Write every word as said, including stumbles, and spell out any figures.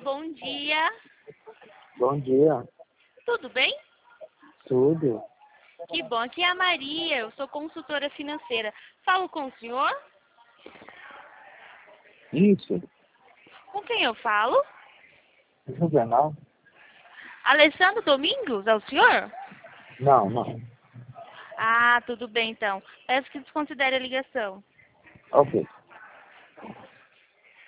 bom dia. Bom dia. Tudo bem? Tudo? Que bom. Aqui é a Maria, eu sou consultora financeira. Falo com o senhor? Isso? Com quem eu falo? Juvenal? Alessandro Domingos, é o senhor? Não, não. Ah, tudo bem então. Peço que desconsidere a ligação. Ok.